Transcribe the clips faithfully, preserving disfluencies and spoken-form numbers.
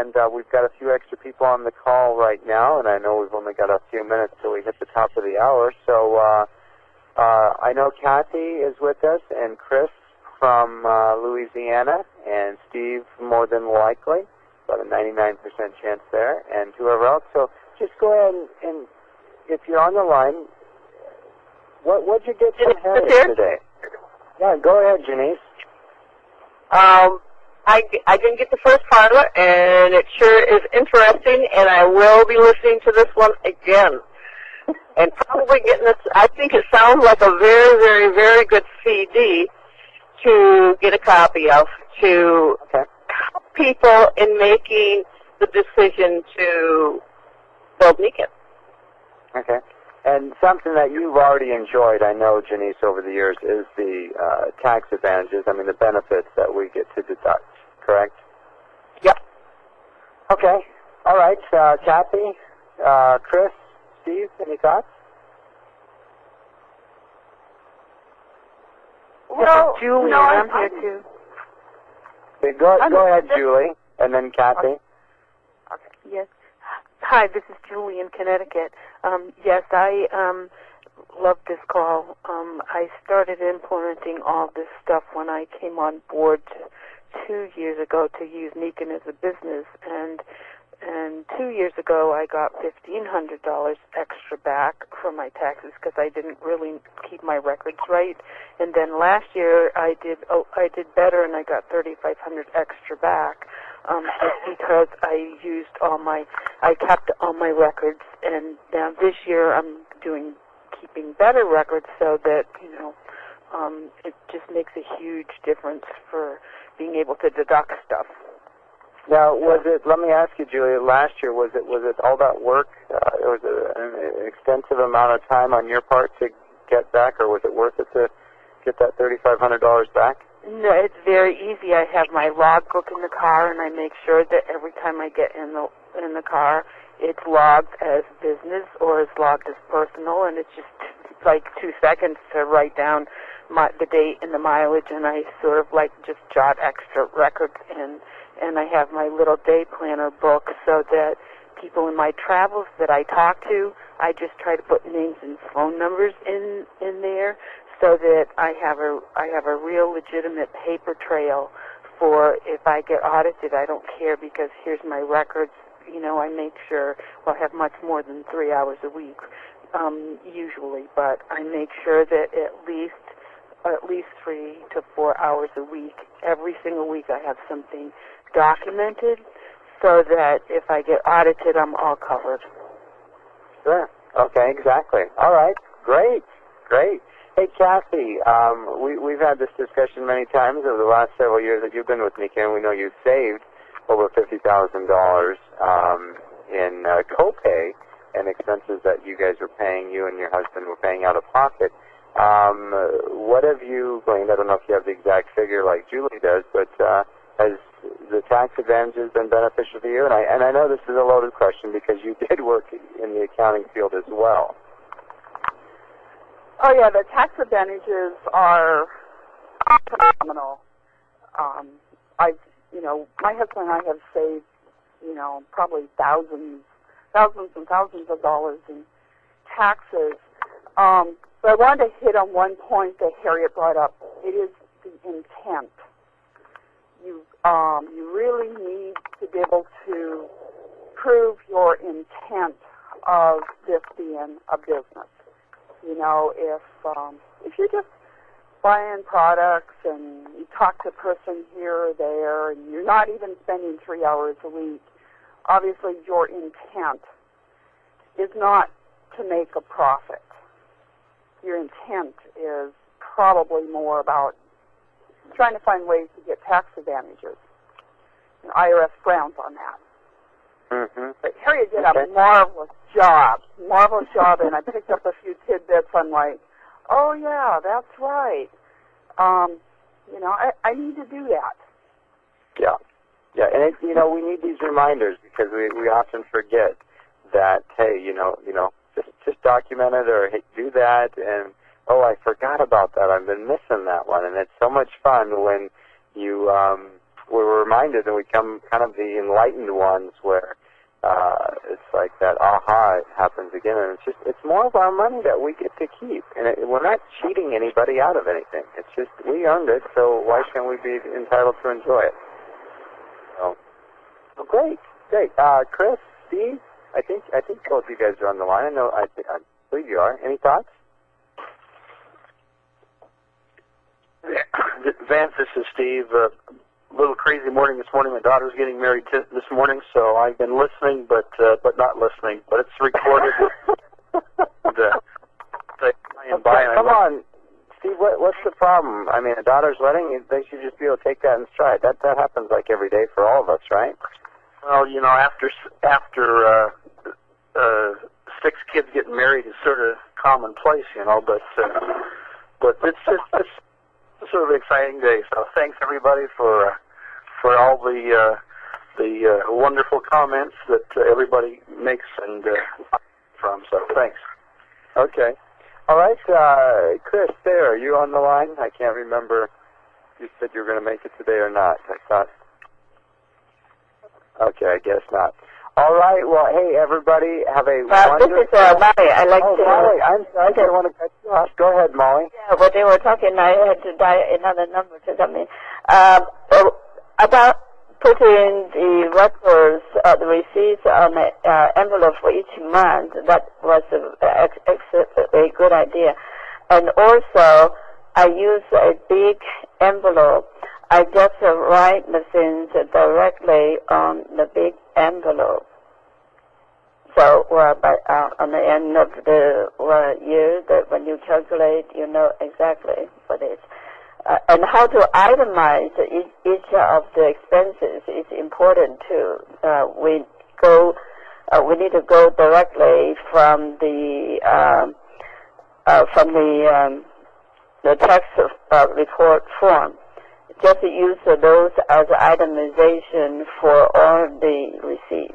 and uh, we've got a few extra people on the call right now, and I know we've only got a few minutes till we hit the top of the hour. So uh, uh, I know Kathy is with us, and Chris from uh, Louisiana, and Steve more than likely, about a ninety-nine percent chance there, and whoever else. So just go ahead and, and if you're on the line, what what'd you get from Harriet today? Yeah, go ahead, Janice. Um, I, I didn't get the first part of it, and it sure is interesting, and I will be listening to this one again. And probably getting this, I think it sounds like a very, very, very good C D to get a copy of, to okay. help people in making the decision to build Niken. Okay. And something that you've already enjoyed, I know, Janice, over the years, is the uh, tax advantages, I mean, the benefits that we get to deduct, correct? Yep. Okay. All right. Uh, Kathy, uh, Chris, Steve, any thoughts? Well, Julie, no, I'm, I'm here too. Okay, go, I'm, go ahead, this, Julie, and then Kathy. Okay. Yes. Hi, this is Julie in Connecticut. Um, yes, I um, love this call. Um, I started implementing all this stuff when I came on board two years ago to use Niken as a business, and and two years ago I got fifteen hundred dollars extra back for my taxes because I didn't really keep my records right. And then last year I did oh, I did better and I got thirty-five hundred dollars extra back. Um, just because I used all my, I kept all my records, and now this year I'm doing, keeping better records so that, you know, um, it just makes a huge difference for being able to deduct stuff. Now, was it, let me ask you, Julia, last year, was it was it all that work? Uh, was it an extensive amount of time on your part to get back, or was it worth it to get that thirty-five hundred dollars back? No, it's very easy. I have my logbook in the car, and I make sure that every time I get in the in the car, it's logged as business or it's logged as personal, and it's just like two seconds to write down my, the date and the mileage, and I sort of like just jot extra records in, and I have my little day planner book so that people in my travels that I talk to, I just try to put names and phone numbers in in there, so that I have a I have a real legitimate paper trail for if I get audited. I don't care because here's my records. You know, I make sure, well, I have much more than three hours a week um, usually, but I make sure that at least at least three to four hours a week, every single week, I have something documented so that if I get audited, I'm all covered. Sure. Okay. Exactly. All right. Great. Great. Hey, Kathy, um, we, we've had this discussion many times over the last several years that you've been with Niken. We know you've saved over fifty thousand dollars um, in uh, copay and expenses that you guys were paying, you and your husband were paying out of pocket. Um, what have you gleaned? I don't know if you have the exact figure like Julie does, but uh, has the tax advantages been beneficial to you? And I, and I know this is a loaded question because you did work in the accounting field as well. Oh yeah, the tax advantages are phenomenal. Um, I, you know, my husband and I have saved, you know, probably thousands, thousands and thousands of dollars in taxes. Um, but I wanted to hit on one point that Harriet brought up. It is the intent. You, um, you really need to be able to prove your intent of this being a business. You know, if um, if you're just buying products and you talk to a person here or there and you're not even spending three hours a week, obviously your intent is not to make a profit. Your intent is probably more about trying to find ways to get tax advantages. And I R S frowns on that. Mm-hmm. But Harriet did okay. a marvelous job, marvelous job, and I picked up a few tidbits. I'm like, oh yeah, that's right. Um, you know, I, I need to do that. Yeah, yeah, and it, you know, we need these reminders because we, we often forget that. Hey, you know, you know, just just document it or hey, do that, and oh, I forgot about that. I've been missing that one, and it's so much fun when you um, we're reminded and we become kind of the enlightened ones where uh, it's like that aha happens again, and it's just it's more of our money that we get to keep, and it, we're not cheating anybody out of anything. It's just we earned it, so why can't we be entitled to enjoy it? So, well, great, great. Uh, Chris, Steve, I think I think both of you guys are on the line. I know I, th- I believe you are. Any thoughts? Vance, this is Steve. Uh, a little crazy morning this morning. My daughter's getting married t- this morning, so I've been listening, but uh, but not listening. But it's recorded. and, uh, I am Okay, by, come on, Steve. What, what's the problem? I mean, a daughter's wedding. They should just be able to take that in stride. That that happens like every day for all of us, right? Well, you know, after after uh, uh, six kids getting married is sort of commonplace, you know. But uh, but it's just it's sort of an exciting day. So thanks everybody for uh, for all the uh, the uh, wonderful comments that uh, everybody makes and uh, from. So thanks. Okay. All right, uh, Chris, there, are you on the line? I can't remember if you said you were going to make it today or not. I thought. Okay, I guess not. All right, well, hey, everybody, have a Well, wonderful... this is uh, Molly. I like oh, to... Molly, I'm sorry, I didn't want to cut you off. Go ahead, Molly. Yeah, when they were talking, I had to dial another number to come in. Um, uh, about putting the records, uh, the receipts on the uh, envelope for each month, that was a, ex- ex- a good idea. And also, I use a big envelope. I just uh, write the things directly on the big envelope. So, well, by, uh, on the end of the uh, year, that when you calculate, you know exactly what it is. Uh, and how to itemize each, each of the expenses is important too. Uh, we go, uh, we need to go directly from the um, uh, from the um, the tax uh, report form. Just use those as itemization for all the receipts.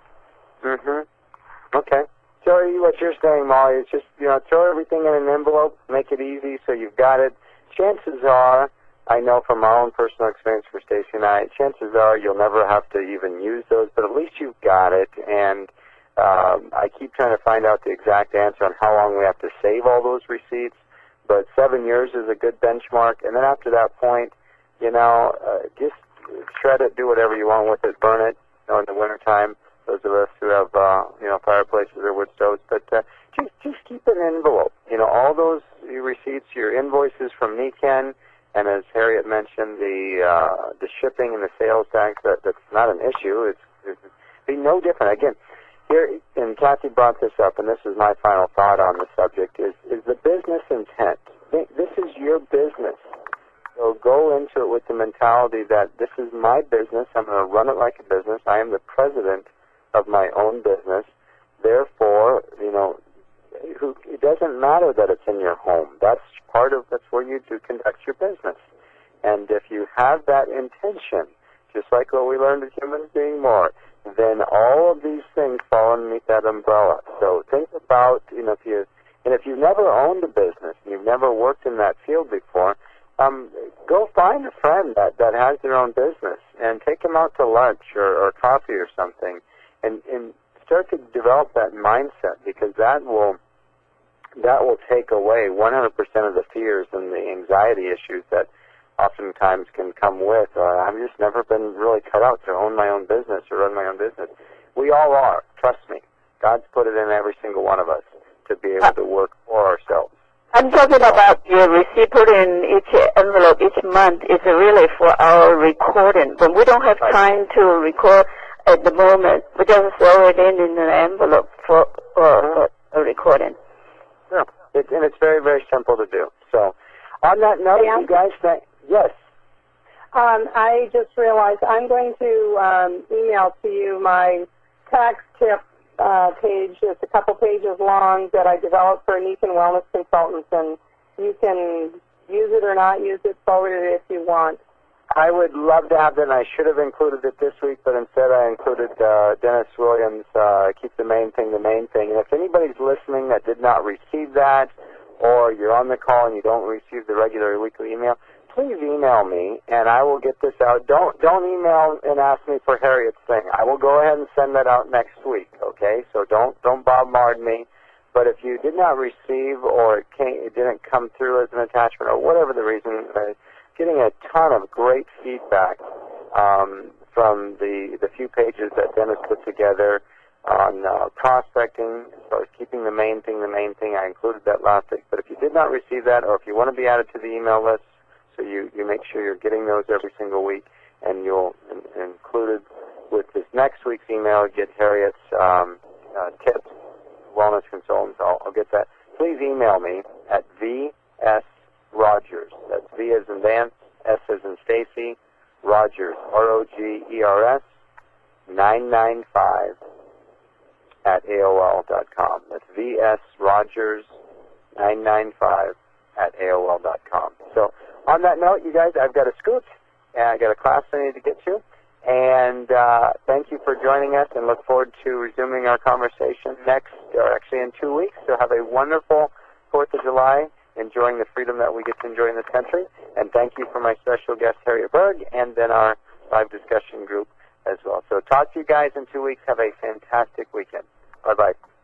Mm-hmm. Okay. So what you're saying, Molly, is just, you know, throw everything in an envelope, make it easy so you've got it. Chances are, I know from my own personal experience for Stacy and I, chances are you'll never have to even use those, but at least you've got it. And um, I keep trying to find out the exact answer on how long we have to save all those receipts, but seven years is a good benchmark. And then after that point, you know, uh, just shred it, do whatever you want with it, burn it, you know, in the wintertime, those of us who have, uh, you know, fireplaces or wood stoves, but uh, just, just keep an envelope. You know, all those receipts, your invoices from Niken, and as Harriet mentioned, the uh, the shipping and the sales tax, that, that's not an issue. It's, it's be no different. Again, here, and Kathy brought this up, and this is my final thought on the subject, is, is the business intent. This is your business. So go into it with the mentality that this is my business. I'm going to run it like a business. I am the president of my own business. Therefore, you know, who, it doesn't matter that it's in your home. That's part of, that's where you do conduct your business. And if you have that intention, just like what we learned at Humans Being More, then all of these things fall underneath that umbrella. So think about, you know, if you, and if you've never owned a business and you've never worked in that field before, um, go find a friend that, that has their own business and take them out to lunch or, or coffee or something, and, and start to develop that mindset, because that will that will take away one hundred percent of the fears and the anxiety issues that oftentimes can come with, uh, I've just never been really cut out to own my own business or run my own business. We all are, trust me. God's put it in every single one of us to be able to work for ourselves. I'm talking about your receipt put in each envelope each month is really for our recording. When we don't have time to record at the moment, we just throw it in in an envelope for, for, for a recording. Yeah, it, and it's very, very simple to do. So, on that note, you guys, thank, yes. Um, I just realized I'm going to um, email to you my tax tip uh, page. It's a couple pages long that I developed for Niken Wellness Consultants, and you can use it or not use it, forward it if you want. I would love to have that, and I should have included it this week, but instead I included uh, Dennis Williams' uh, Keep the Main Thing the Main Thing. And if anybody's listening that did not receive that, or you're on the call and you don't receive the regular weekly email, please email me, and I will get this out. Don't don't email and ask me for Harriet's thing. I will go ahead and send that out next week, okay? So don't don't bombard me. But if you did not receive or it, came, it didn't come through as an attachment or whatever the reason, uh, getting a ton of great feedback um, from the, the few pages that Dennis put together on uh, prospecting, as far as keeping the main thing the main thing. I included that last week. But if you did not receive that, or if you want to be added to the email list, so you, you make sure you're getting those every single week, and you'll in, included with this next week's email, get Harriet's um, uh, tips, wellness consultants. I'll, I'll get that. Please email me at V S Rogers. That's V as in Vance, S as in Stacy, Rogers, R O G E R S, nine nine five at A O L dot com. That's V S Rogers nine nine five at A O L dot com. So on that note, you guys, I've got a scoot, and I've got a class I need to get to. And uh, thank you for joining us, and look forward to resuming our conversation next, or actually in two weeks. So have a wonderful fourth of July, enjoying the freedom that we get to enjoy in this country. And thank you for my special guest, Harriet Berg, and then our live discussion group as well. So talk to you guys in two weeks. Have a fantastic weekend. Bye-bye.